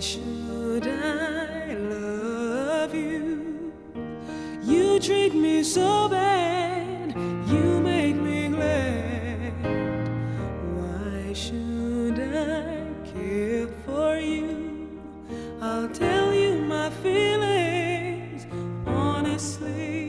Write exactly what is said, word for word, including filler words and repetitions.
should I love you? You treat me so bad.